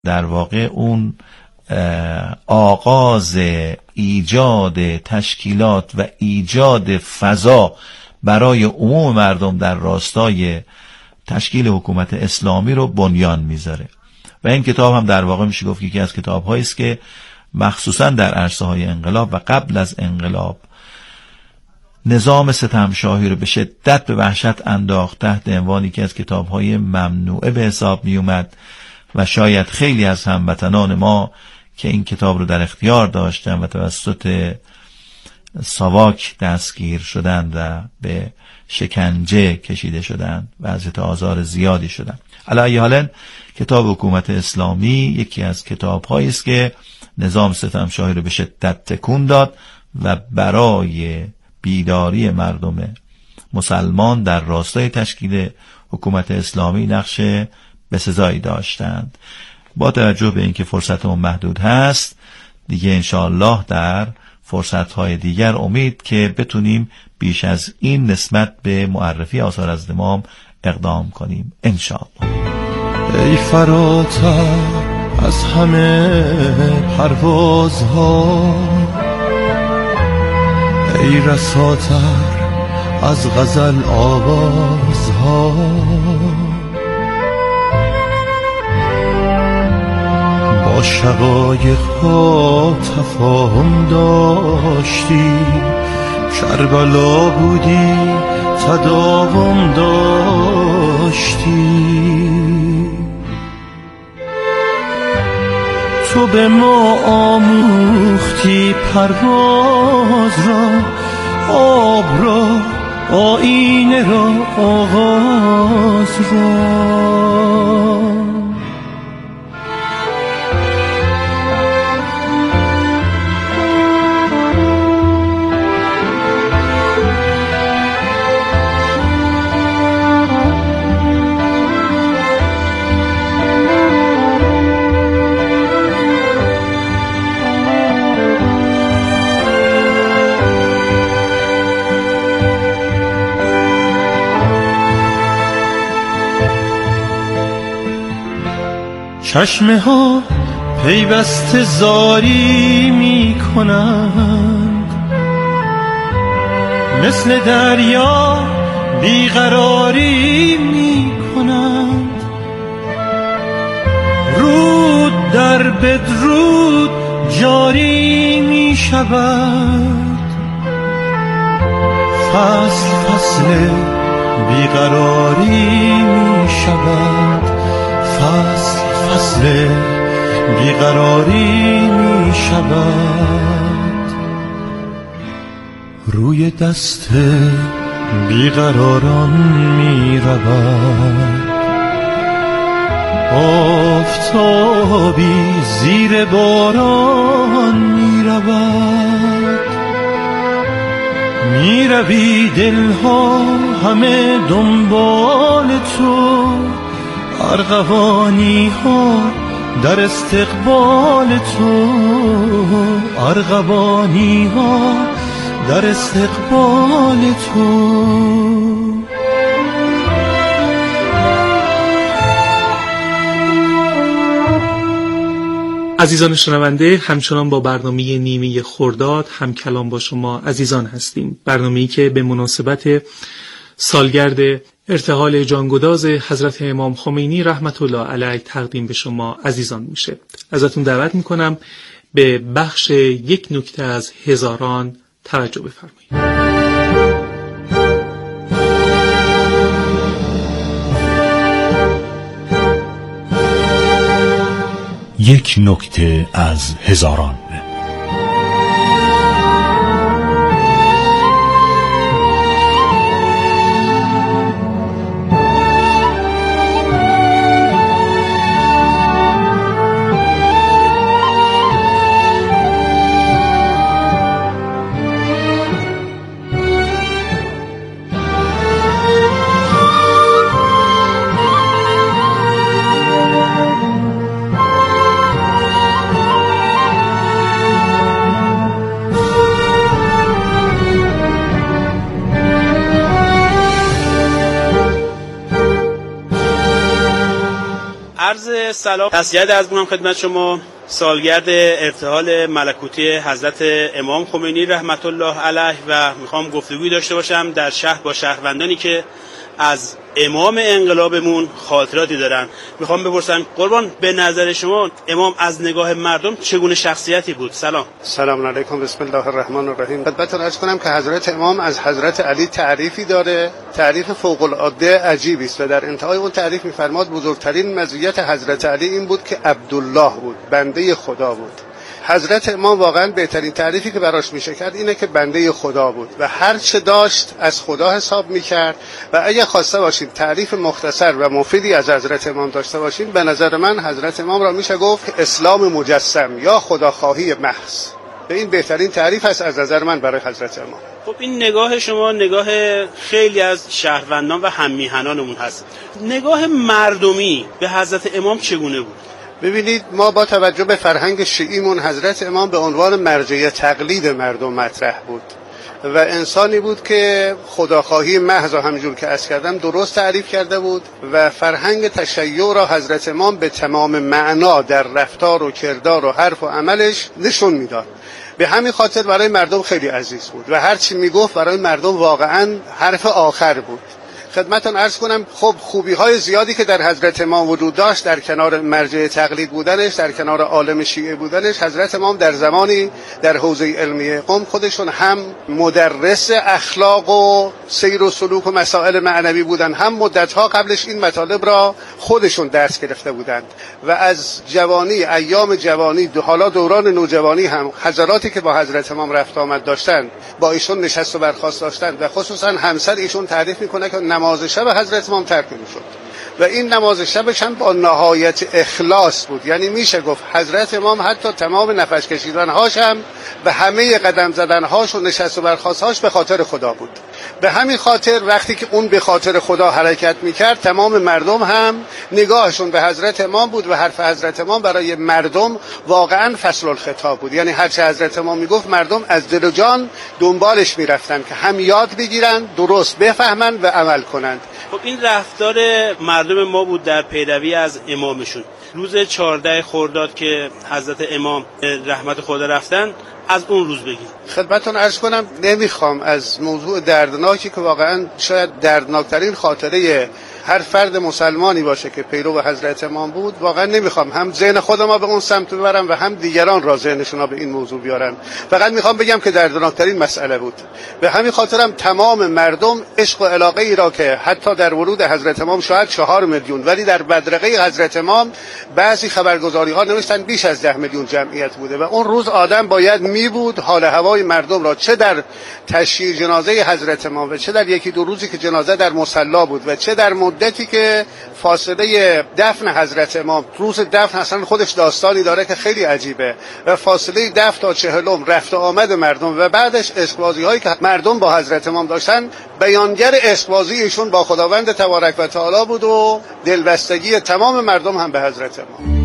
در واقع اون آغاز ایجاد تشکیلات و ایجاد فضا برای عموم مردم در راستای تشکیل حکومت اسلامی رو بنیان میذاره. و این کتاب هم در واقع میشه گفت یکی از کتاب‌هایی است که مخصوصا در عرصه‌های انقلاب و قبل از انقلاب نظام ستمشاهی رو به شدت به وحشت انداخت، تحت عنوانی که از کتاب‌های ممنوعه به حساب می اومد و شاید خیلی از هموطنان ما که این کتاب رو در اختیار داشتن و توسط ساواک دستگیر شدند و به شکنجه کشیده شدند و وضعیت آزار زیادی شدند. علی ای حال کتاب حکومت اسلامی یکی از کتاب‌هایی است که نظام ستمشاهی رو به شدت تکون داد و برای بیداری مردم مسلمان در راستای تشکیل حکومت اسلامی نقش بسزایی داشتند. با توجه به اینکه فرصتمون محدود هست دیگه انشاءالله در فرصت‌های دیگر امید که بتونیم بیش از این نسبت به معرفی آثار از امام اقدام کنیم انشاءالله. ای فراتر از همه پروازها، ای رساتر از غزل آوازها، با شقایق‌ها تفاهم داشتی، کربلا بودی تداوم داشتی. تو به ما آموختی پرواز را، آب را، آینه را، آغاز را. چشمه ها پیوسته زاری می کنند، مثل دریا بیقراری می کنند. رود در بدرود جاری می شود، فصل فصل بیقراری می شود، فصل فصل بیقراری می شود. روی دست بیقراران می رود، آفتابی زیر باران می رود. می روی دلها همه دنبال تو، ارغوانی ها در استقبال تو، ارغوانی ها در استقبال تو. عزیزان شنونده، همچنان با برنامه نیمه خرداد هم کلام با شما عزیزان هستیم. برنامه‌ای که به مناسبت سالگرد ارتحال جانگداز حضرت امام خمینی رحمت الله علیه تقدیم به شما عزیزان میشه. ازتون دعوت میکنم به بخش یک نکته از هزاران توجه بفرمایید. یک نکته از هزاران. سلام، تسلیت عرض می‌کنم خدمت شما. سالگرد ارتحال ملکوتی حضرت امام خمینی رحمت الله علیه و میخوام گفتگوی داشته باشم در شهر با شهروندانی که از امام انقلابمون خاطراتی دارن. میخوام بپرسم قربان، به نظر شما امام از نگاه مردم چگونه شخصیتی بود؟ سلام علیکم، بسم الله الرحمن الرحیم. خدمتتون عرض کنم که حضرت امام از حضرت علی تعریفی داره، تعریف فوق العاده عجیبی است و در انتهای اون تعریف میفرماد بزرگترین مزیت حضرت علی این بود که عبدالله بود، بنده خدا بود. حضرت امام واقعا بهترین تعریفی که براش میشه کرد اینه که بنده خدا بود و هر چه داشت از خدا حساب میکرد. و اگه خواسته باشیم تعریف مختصر و مفیدی از حضرت امام داشته باشیم، به نظر من حضرت امام را میشه گفت که اسلام مجسم یا خداخواهی محض. به این بهترین تعریف است از نظر من برای حضرت امام. خب این نگاه شما نگاه خیلی از شهروندان و هممیهنانمون هست. نگاه مردمی به حضرت امام چگونه بود؟ ببینید، ما با توجه به فرهنگ شیعیمون حضرت امام به عنوان مرجع تقلید مردم مطرح بود و انسانی بود که خداخواهی محض همینجور که عرض کردم درست تعریف کرده بود و فرهنگ تشیع را حضرت امام به تمام معنا در رفتار و کردار و حرف و عملش نشون میداد. به همین خاطر برای مردم خیلی عزیز بود و هر چی میگفت برای مردم واقعا حرف آخر بود. خدمتتون عرض کنم خب خوبی‌های زیادی که در حضرت امام وجود داشت، در کنار مرجع تقلید بودنش، در کنار عالم شیعه بودنش، حضرت امام در زمانی در حوزه علمی قم خودشون هم مدرس اخلاق و سیر و سلوک و مسائل معنوی بودن، هم مدت‌ها قبلش این مطالب را خودشون درس گرفته بودند و از جوانی، ایام جوانی، حالا دوران نوجوانی هم حضراتی که با حضرت امام رفت آمد داشتند با ایشون نشست و برخاست داشتند و خصوصا همسر ایشون تعریف میکنه که نماز شب حضرت امام ترک میشد و این نماز شبش هم با نهایت اخلاص بود. یعنی میشه گفت حضرت امام حتی تمام نفس کشیدنهاش هم و همه قدم زدنهاش و نشست و برخاستهاش به خاطر خدا بود. به همین خاطر وقتی که اون به خاطر خدا حرکت میکرد، تمام مردم هم نگاهشون به حضرت امام بود و حرف حضرت امام برای مردم واقعا فصل الخطاب بود. یعنی هر چه حضرت امام میگفت مردم از دل و جان دنبالش میرفتن که هم یاد بگیرن، درست بفهمن و عمل کنند. خب این رفتار مردم ما بود در پیروی از امامشون. روز 14 خرداد که حضرت امام رحمت خدا رفتن، از اون روز بگیم. خدمتتون عرض کنم نمیخوام از موضوع دردناکی که واقعا شاید دردناکترین خاطره هر فرد مسلمانی باشه که پیرو حضرت امام بود، واقعا نمیخوام هم ذهن خودم به اون سمت ببرم و هم دیگران را ذهنشون به این موضوع بیارن. فقط میخوام بگم که دردناکترین مسئله بود. به همین خاطرم تمام مردم عشق و علاقه ای را که حتی در ورود حضرت امام شاید 4 میلیون، ولی در بدرقه حضرت امام بعضی خبرگزاری ها نوشتن بیش از 10 میلیون جمعیت بوده و اون روز آدم باید می بود حال هوای مردم را، چه در تشییع جنازه حضرت امام و چه در یکی دو روزی که جنازه در مصلی بود و چه در مدتی که فاصله دفن حضرت امام، روز دفن اصلا خودش داستانی داره که خیلی عجیبه و فاصله دفن تا 40 رفت و آمد مردم و بعدش عشق‌بازی هایی که مردم با حضرت امام داشتن، بیانگر عشق‌بازی ایشون با خداوند تبارک و تعالی بود و دلبستگی تمام مردم هم به حضرت امام.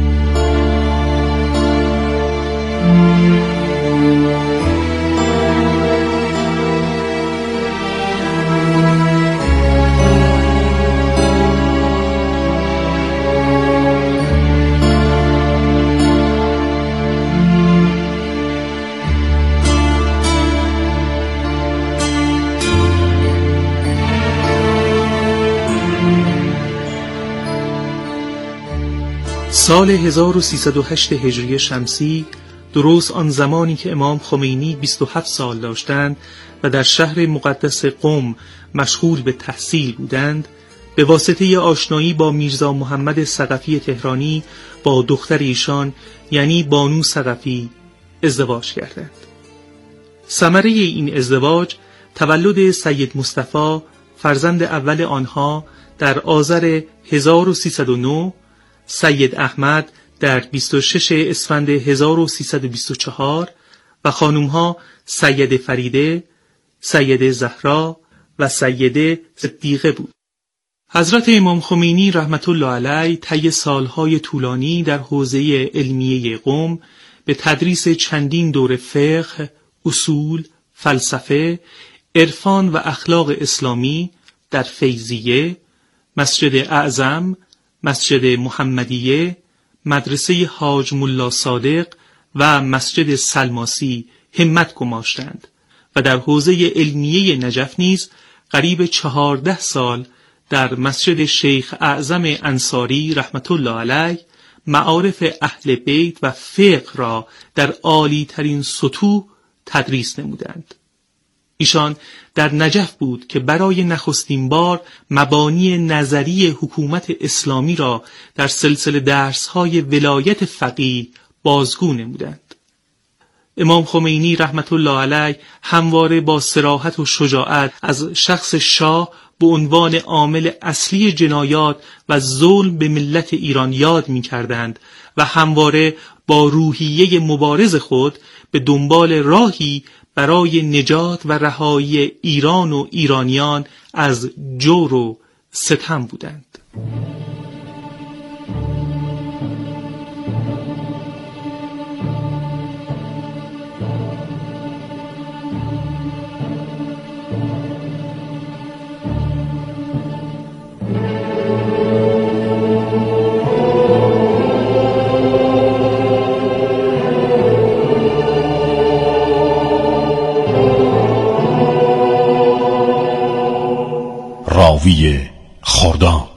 سال 1308 هجری شمسی، درست آن زمانی که امام خمینی 27 سال داشتند و در شهر مقدس قم مشغول به تحصیل بودند، به واسطه آشنایی با میرزا محمد ثقفی تهرانی با دختر ایشان یعنی بانو ثقفی ازدواج کردند. ثمره این ازدواج تولد سید مصطفی فرزند اول آنها در آذر 1309، سید احمد در 26 اسفند 1324 و خانمها سید فریده، سید زهرا و سید صدیقه بود. حضرت امام خمینی رحمت الله علیه طی سالهای طولانی در حوزه علمیه قم به تدریس چندین دوره فقه، اصول، فلسفه، عرفان و اخلاق اسلامی در فیضیه، مسجد اعظم، مسجد محمدیه، مدرسه حاج ملا صادق و مسجد سلماسی همت گماشتند و در حوزه علمیه نجف نیز قریب 14 سال در مسجد شیخ اعظم انصاری رحمت الله علیه معارف اهل بیت و فقه را در عالی ترین سطوح تدریس نمودند. ایشان در نجف بود که برای نخستین بار مبانی نظری حکومت اسلامی را در سلسله درس‌های ولایت فقیه بازگو نمودند. امام خمینی رحمت الله علیه همواره با صراحت و شجاعت از شخص شاه به عنوان عامل اصلی جنایات و ظلم به ملت ایران یاد می‌کردند و همواره با روحیه مبارز خود به دنبال راهی برای نجات و رهایی ایران و ایرانیان از جور و ستم بودند. راوی خرداد.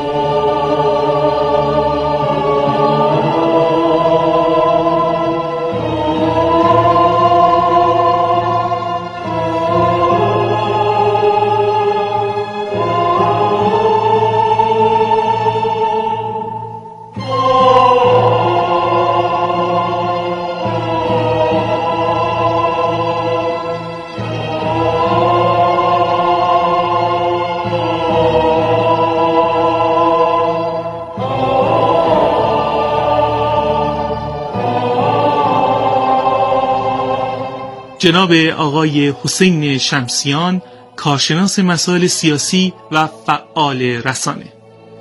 جناب آقای حسین شمسیان، کارشناس مسائل سیاسی و فعال رسانه.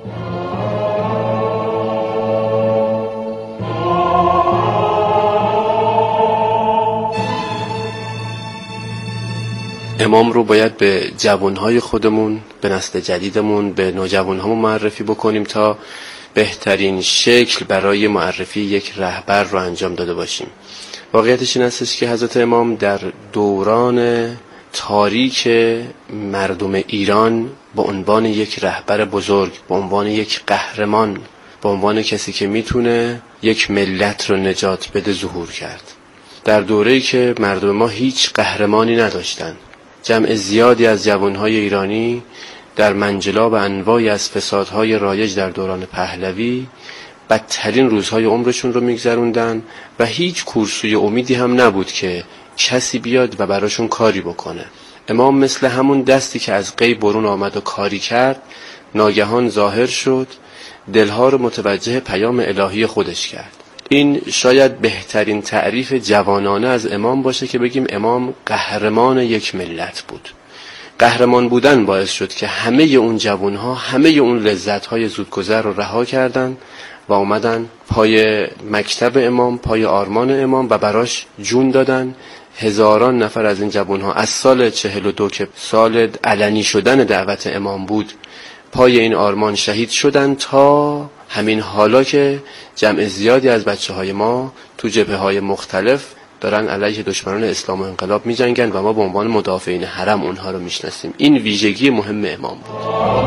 امام رو باید به جوانهای خودمون، به نسل جدیدمون، به نوجوانهامون معرفی بکنیم تا بهترین شکل برای معرفی یک رهبر رو انجام داده باشیم. واقعیتش این هستش که حضرت امام در دوران تاریک مردم ایران به عنوان یک رهبر بزرگ، به عنوان یک قهرمان، به عنوان کسی که میتونه یک ملت رو نجات بده ظهور کرد. در دوره‌ای که مردم ما هیچ قهرمانی نداشتن، جمع زیادی از جوانهای ایرانی در منجلاب انواعی از فسادهای رایج در دوران پهلوی بدترین روزهای عمرشون رو میگذروندن و هیچ کورسوی امیدی هم نبود که کسی بیاد و براشون کاری بکنه. امام مثل همون دستی که از غیب برون آمد و کاری کرد، ناگهان ظاهر شد، دلها رو متوجه پیام الهی خودش کرد. این شاید بهترین تعریف جوانانه از امام باشه که بگیم امام قهرمان یک ملت بود. قهرمان بودن باعث شد که همه اون جوانها همه اون لذت‌های زودگذر رو رها کردن و اومدن پای مکتب امام، پای آرمان امام و براش جون دادن. هزاران نفر از این جوانها از سال 42 که سال علنی شدن دعوت امام بود، پای این آرمان شهید شدن تا همین حالا که جمع زیادی از بچه‌های ما تو جبهه‌های مختلف دارن علیه دشمنان اسلام و انقلاب می‌جنگن و ما به عنوان مدافعین حرم اونها رو میشناسیم. این ویژگی مهم امام بود.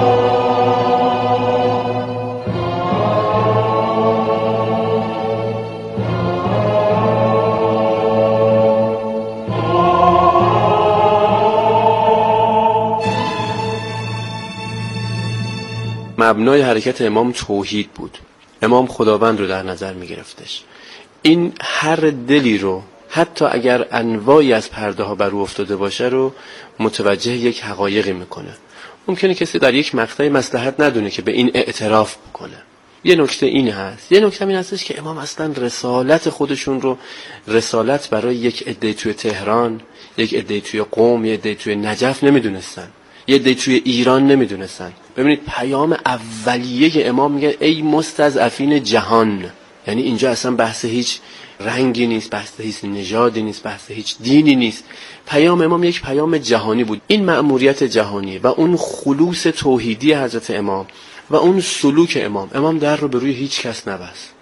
مبنای حرکت امام توحید بود. امام خداوند رو در نظر می گرفتش. این هر دلی رو حتی اگر انواعی از پرده ها بر او افتاده باشه رو متوجه یک حقایقی میکنه. ممکنه کسی در یک مقطعی مصلحت ندونه که به این اعتراف بکنه. یه نکته این هست. یه نکته این هستش که امام اصلا رسالت خودشون رو رسالت برای یک عده توی تهران، یک عده توی قم، یک عده توی نجف نمیدونستن. یه عده توی ایران نمیدونستن. ببینید پیام اولیه امام میگه ای مستضعفین جهان. یعنی اینجا اصلا بحث هیچ رنگی نیست، بحث هیچ نژادی نیست، بحث هیچ دینی نیست. پیام امام یک پیام جهانی بود. این مأموریت جهانی و اون خلوص توحیدی حضرت امام و اون سلوک امام در رو به روی هیچ کس نبست.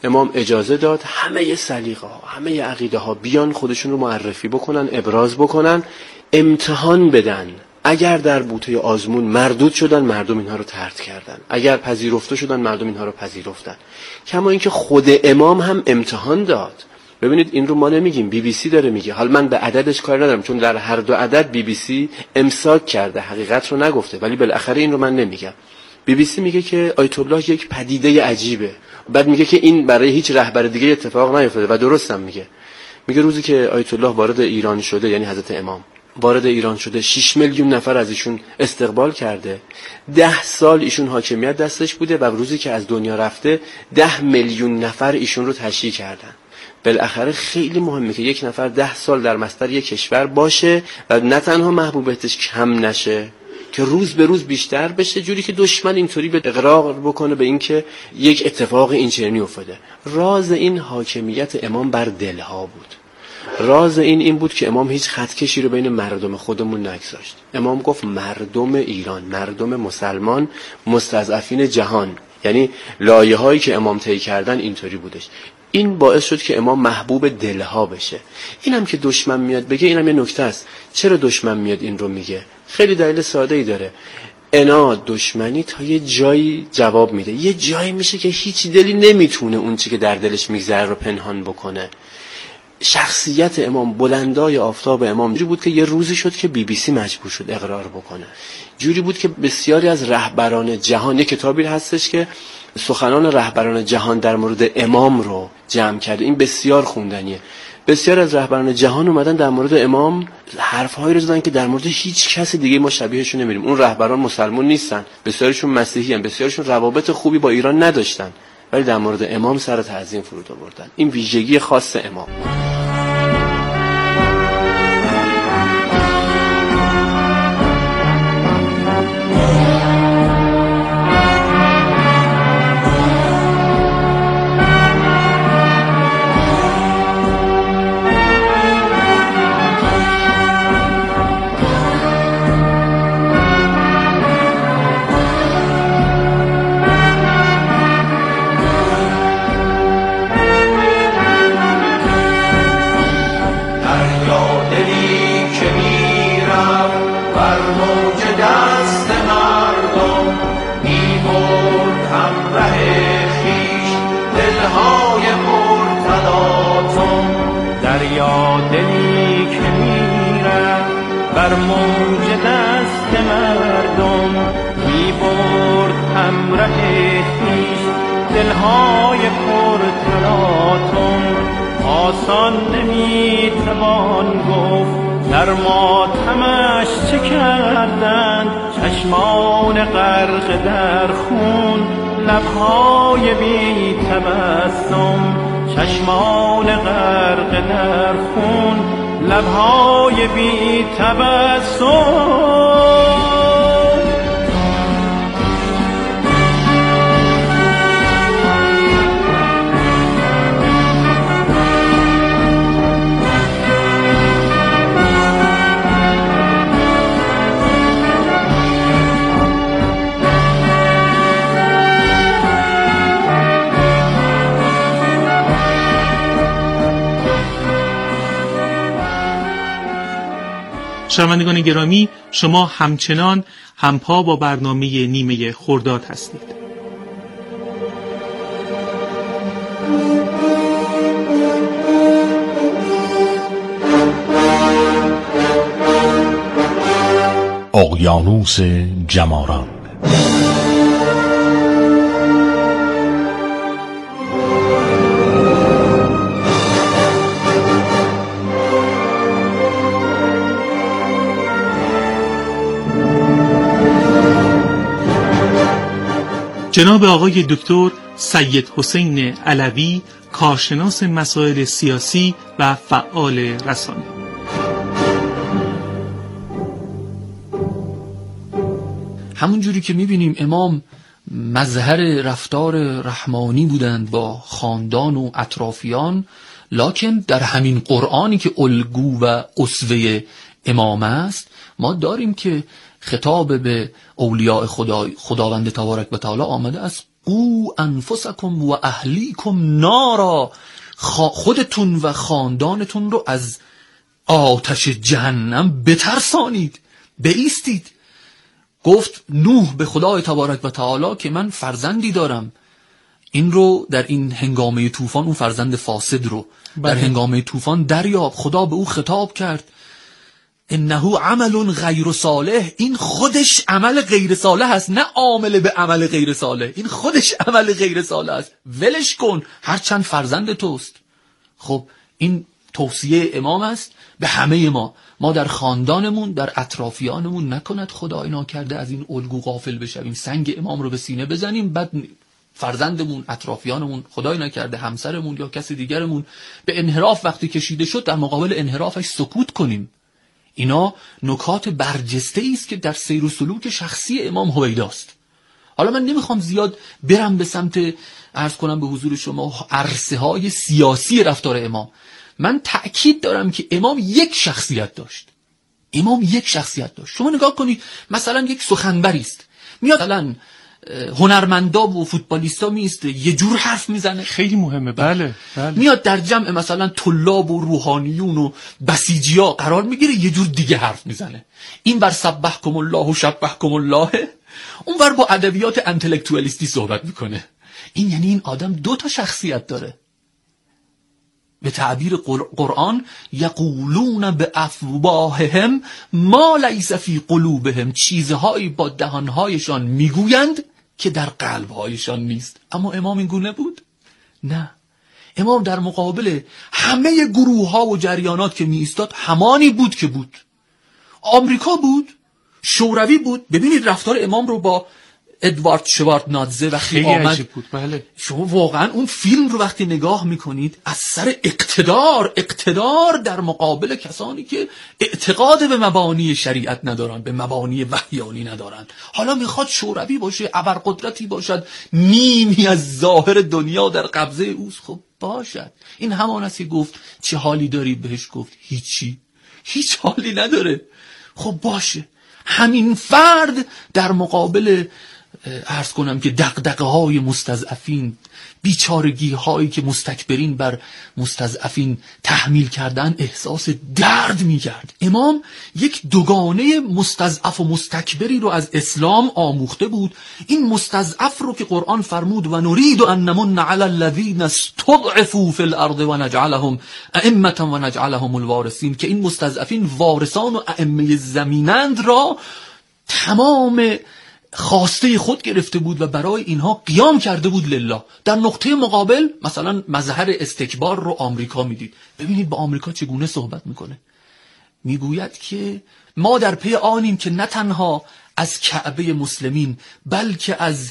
امام اجازه داد همه سلیقه ها، همه عقیده ها بیان خودشون رو معرفی بکنن، ابراز بکنن، امتحان بدن. اگر در بوته آزمون مردود شدن، مردم اینها رو طرد کردن. اگر پذیرفته شدن، مردم اینها رو پذیرفتن. کما اینکه خود امام هم امتحان داد. ببینید این رو ما نمیگیم، BBC داره میگه. حالا من به عددش کار ندارم، چون در هر دو عدد BBC امساک کرده، حقیقت رو نگفته، ولی بالاخره این رو من نمیگم. BBC میگه که آیت الله یک پدیده عجیبه. بعد میگه که این برای هیچ رهبر دیگه اتفاق نیفتاده و درستم میگه. میگه روزی که آیت الله وارد ایران شده، یعنی حضرت امام وارد ایران شده، 6 میلیون نفر از ایشون استقبال کرده. 10 سال ایشون حاکمیت دستش بوده و روزی که از دنیا رفته 10 میلیون نفر ایشون رو تشییع کردن. بالاخره خیلی مهمه که یک نفر 10 سال در مستر یک کشور باشه و نه تنها محبوبیتش کم نشه، که روز به روز بیشتر بشه، جوری که دشمن اینطوری به اقرار بکنه به این که یک اتفاق این چنینی افتاده. راز این حاکمیت امام بر دلها بود. راز این بود که امام هیچ خطکشی رو بین مردم خودمون نگذاشت. امام گفت مردم ایران، مردم مسلمان، مستضعفین جهان. یعنی لایه هایی که امام طی کردن اینطوری بودش. این باعث شد که امام محبوب دلها بشه. اینم که دشمن میاد بگه، اینم یه نکته است. چرا دشمن میاد این رو میگه؟ خیلی دلیل ساده ای داره. عناد، دشمنی تا یه جایی جواب میده. یه جایی میشه که هیچ دلی نمیتونه اون چی که در دلش میگذره رو پنهان بکنه. شخصیت امام، بلندای آفتاب امام جوری بود که یه روزی شد که BBC مجبور شد اقرار بکنه. جوری بود که بسیاری از رهبران جهان، یک کتابی هستش که سخنان رهبران جهان در مورد امام رو جمع کرده، این بسیار خوندنیه. بسیار از رهبران جهان اومدن در مورد امام حرف‌هایی رو زدن که در مورد هیچ کس دیگه ما شبیهشون نمی‌بینیم. اون رهبران مسلمان نیستن، بسیارشون مسیحی ان، بسیارشون روابط خوبی با ایران نداشتن، ولی در مورد امام سر تعظیم فرود آوردن. این ویژگی خاص امام. بر موج دست مردم می برد همراه خویش دلهای پرتلاطم. آسان نمی توان گفت در ماتمش چه کردند، چشمان غرق در خون، لبهای بی تبسم، چشمان غرق در خون، لبهای بی تبسم. شنوندگان گرامی، شما همچنان همپا با برنامه نیمه خرداد هستید. اقیانوس جماران. جناب آقای دکتر سید حسین علوی، کارشناس مسائل سیاسی و فعال رسانه. همون جوری که میبینیم امام مظهر رفتار رحمانی بودند با خاندان و اطرافیان، لکن در همین قرآنی که الگو و اسوه امام است، ما داریم که خطاب به اولیاء خداوند تبارک و تعالی آمده است قو انفسکم و اهلیکم نارا، خودتون و خاندانتون رو از آتش جهنم بترسانید، بایستید. گفت نوح به خدای تبارک و تعالی که من فرزندی دارم. این رو در این هنگامه طوفان، اون فرزند فاسد رو در هنگامه طوفان دریاب. خدا به او خطاب کرد انه عمل غیر صالح، این خودش عمل غیر صالح است، نه عامل به عمل غیر صالح، این خودش عمل غیر صالح است، ولش کن هرچند فرزند توست. خب این توصیه امام است به همه ما در خاندانمون، در اطرافیانمون نکند خدای ناکرده از این الگو غافل بشویم، سنگ امام رو به سینه بزنیم، بعد فرزندمون، اطرافیانمون، خدای نکرده همسرمون یا کسی دیگرمون به انحراف وقتی کشیده شد در مقابل انحرافش سکوت کنیم. اینا نکات برجسته است که در سیر و سلوک شخصی امام هویداست. حالا من نمیخوام زیاد برم به سمت عرض کنم به حضور شما عرصه های سیاسی رفتار امام. من تأکید دارم که امام یک شخصیت داشت. امام یک شخصیت داشت. شما نگاه کنید مثلا یک سخنوری است، میاد مثلا هنرمندا و فوتبالیستا میسته یه جور حرف میزنه، خیلی مهمه. بله. میاد در جمع مثلا طلاب و روحانیون و بسیجیا قرار میگیره یه جور دیگه حرف میزنه. این بر سبحکم الله و شبحکم الله، اون بر با ادبیات انتلکتوالیستی صحبت میکنه. این یعنی این آدم دو تا شخصیت داره. به تعبیر قرآن یقولون بافواههم ما لیس فی قلوبهم، چیزهایی با دهانهایشان میگویند که در قلبهایشان نیست. اما امام این گونه بود؟ نه. امام در مقابل همه گروه ها و جریانات که می ایستاد همانی بود که بود. آمریکا بود، شوروی بود. ببینید رفتار امام رو با ادوارد شوارتنادزه وقتی آمد بود. بله. شما واقعا اون فیلم رو وقتی نگاه میکنید از سر اقتدار در مقابل کسانی که اعتقاد به مبانی شریعت ندارن، به مبانی وحیانی ندارن. حالا میخواد شوروی باشه، ابرقدرتی باشد، نیمی از ظاهر دنیا در قبضه اوست. خب باشد. این همان است که گفت چه حالی داری؟ بهش گفت هیچ حالی نداره. خب باشه. همین فرد در مقابل عرض کنم که دغدغه های مستضعفین، بیچارگی هایی که مستکبرین بر مستضعفین تحمیل کردن احساس درد می کرد. امام یک دوگانه مستضعف و مستکبری رو از اسلام آموخته بود. این مستضعف رو که قرآن فرمود و نرید ان نمن علی الذین استضعفوا فی الارض و نجعلهم ائمة و نجعلهم الوارثین، که این مستضعفین وارثان و ائمه زمینند را تمام خواسته خود گرفته بود و برای اینها قیام کرده بود لله. در نقطه مقابل مثلا مظهر استکبار رو آمریکا میدید. ببینید با آمریکا چگونه صحبت میکنه. میگوید که ما در پی آنیم که نه تنها از کعبه مسلمین بلکه از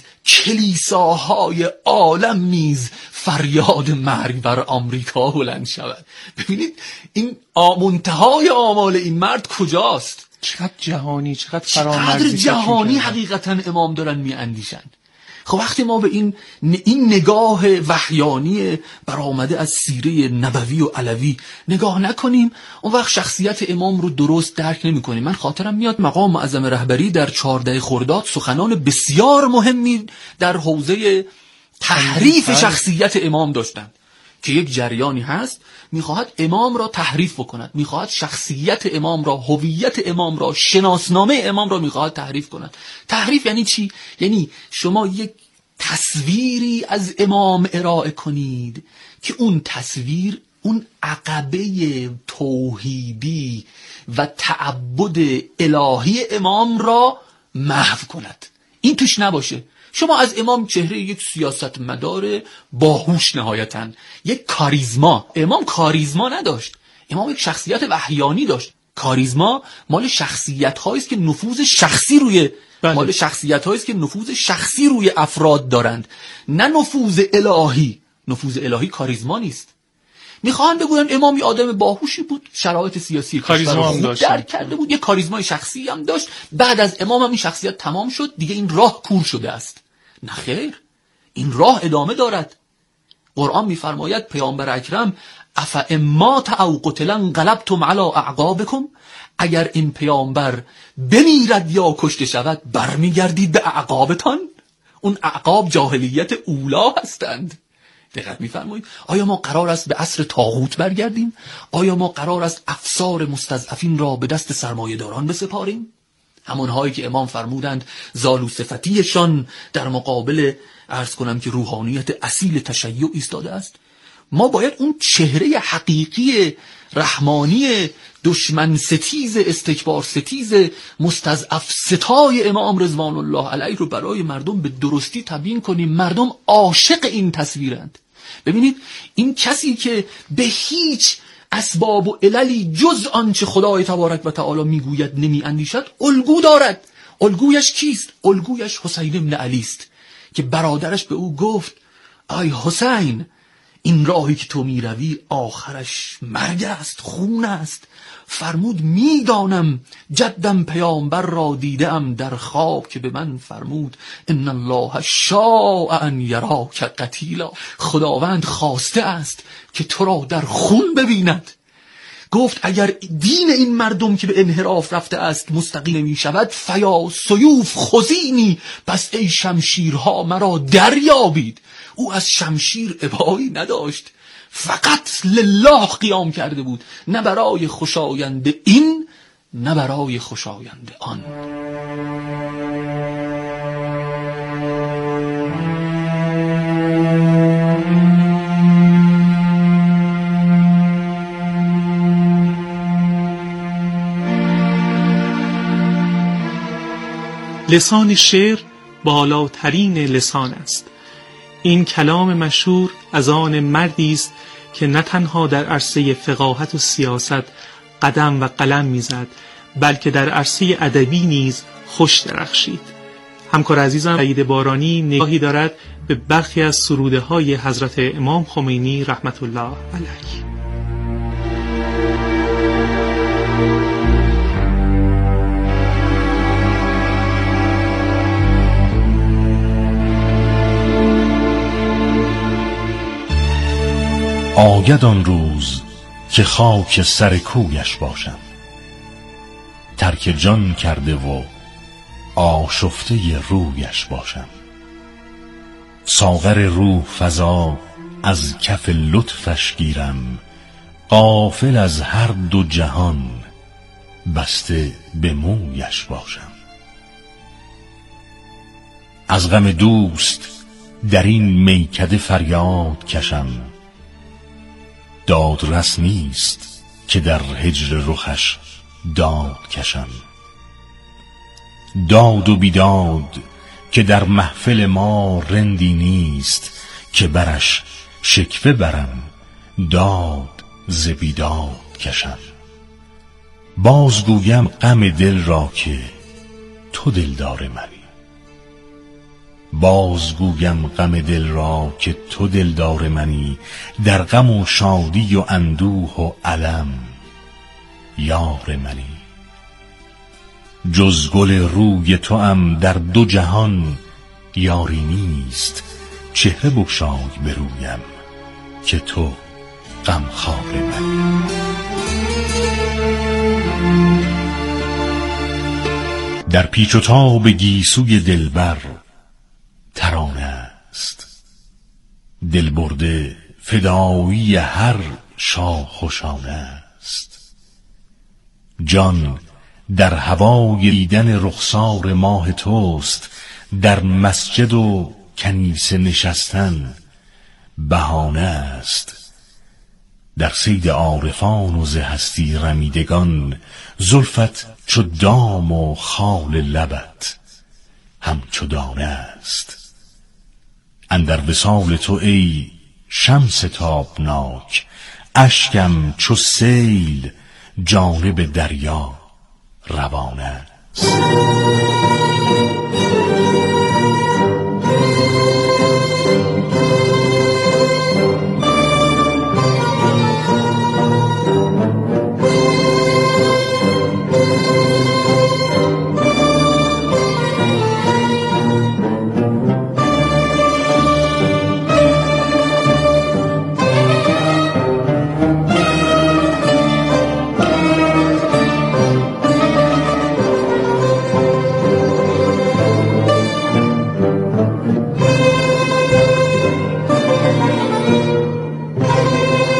کلیساهای عالم نیز فریاد مرگ بر آمریکا بلند شود. ببینید این منتهای آمال این مرد کجاست؟ چقدر جهانی، چقدر فرامرزی، جهانی حقیقتا امام دارن میاندیشن. خب وقتی ما به این نگاه وحیانی برآمده از سیره نبوی و علوی نگاه نکنیم، اون وقت شخصیت امام رو درست درک نمی کنیم. من خاطرم میاد مقام معظم رهبری در 14 خرداد سخنان بسیار مهمی در حوزه تحریف شخصیت امام داشتن که یک جریانی هست میخواهد امام را تحریف بکند، میخواهد شخصیت امام را، هویت امام را، شناسنامه امام را میخواهد تحریف کند. تحریف یعنی چی؟ یعنی شما یک تصویری از امام ارائه کنید که اون تصویر اون عقبه توحیدی و تعبد الهی امام را محو کند. این توش نباشه. شما از امام چهره یک سیاستمدار باهوش نهایتاً، یک کاریزما. امام کاریزما نداشت. امام یک شخصیت وحیانی داشت. کاریزما مال شخصیت هایی است که نفوذ شخصی روی مال شخصیت هایی است که نفوذ شخصی روی افراد دارند، نه نفوذ الهی. نفوذ الهی کاریزما نیست. میخوان بگوین امام یه آدم باهوشی بود، شرایط سیاسی کاریزما هم داشت، درک کرده بود، یه کاریزمای شخصی هم داشت. بعد از امام هم این شخصیت تمام شد، دیگه این راه کور شده است. نه خیر، این راه ادامه دارد. قرآن میفرماید پیامبر اکرم افامات او قتلا انقلبتم علی اعقابکم، اگر این پیامبر بمیرد یا کشته شود برمیگردید به اعقابتان. اون اعقاب جاهلیت اولا هستند. دقت می‌فرمایید؟ آیا ما قرار است به عصر طاغوت برگردیم؟ آیا ما قرار است افسار مستضعفین را به دست سرمایه‌داران بسپاریم؟ همانهایی که امام فرمودند زالو صفتیشان در مقابل عرض کنم که روحانیت اصیل تشیع ایستاده است. ما باید اون چهره حقیقی رحمانی دشمن ستیز، استکبار ستیز، مستضعف ستای امام رضوان الله علیه رو برای مردم به درستی تبیین کنیم. مردم عاشق این تصویرند. ببینید این کسی که به هیچ اسباب و عللی جز آنچه خدای تبارک و تعالی میگوید نمی اندیشد الگو دارد. الگویش کیست؟ الگویش حسین ابن علی است که برادرش به او گفت ای حسین، این راهی که تو میروی آخرش مرگ است، خون است. فرمود میدانم، جدم پیامبر را دیدم در خواب که به من فرمود ان الله شاء ان یراک قتیلا، خداوند خواسته است که تو را در خون ببیند. گفت اگر دین این مردم که به انحراف رفته است مستقیم می شود، فیا سیوف خذینی، پس ای شمشیرها مرا دریابید. او از شمشیر ابایی نداشت، فقط لله قیام کرده بود، نه برای خوشایند این نه برای خوشایند آن. لسان شعر بالاترین لسان است. این کلام مشهور از آن مردی است که نه تنها در عرصه فقاهت و سیاست قدم و قلم میزد، بلکه در عرصه ادبی نیز خوش درخشید. همکار عزیزم سعید بارانی نگاهی دارد به برخی از سروده های حضرت امام خمینی رحمت الله علیه. آید آن روز که خاک سر کویش باشم، ترک جان کرده و آشفته رویش باشم. ساغر روح فزا از کف لطفش گیرم، غافل از هر دو جهان بسته به مویش باشم. از غم دوست در این میکده فریاد کشم، دادرس نیست که در هجر رخش داد کشم. داد و بیداد که در محفل ما رندی نیست، که برش شکوه برم داد ز بیداد کشم. بازگویم غم دل را که تو دلدار منی، بازگویم غم دل را که تو دلدار منی. در غم و شادی و اندوه و الم یار منی. جز گل روی تو ام در دو جهان یاری نیست، چهره بگشای به رویم که تو غمخوار منی. در پیچ و تاب گیسوی دلبر ترانه است، دل برده فدایی هر شاخ و شانه است. جان در هوای دیدن رخسار ماه توست، در مسجد و کنیسه نشستن بهانه است. در صید عارفان و ز هستی رمیدگان، زلفت چو دام و خال لبت همچو دانه است. اندر وصال تو ای شمس تابناک، اشکم چو سیل جانب دریا روانه است.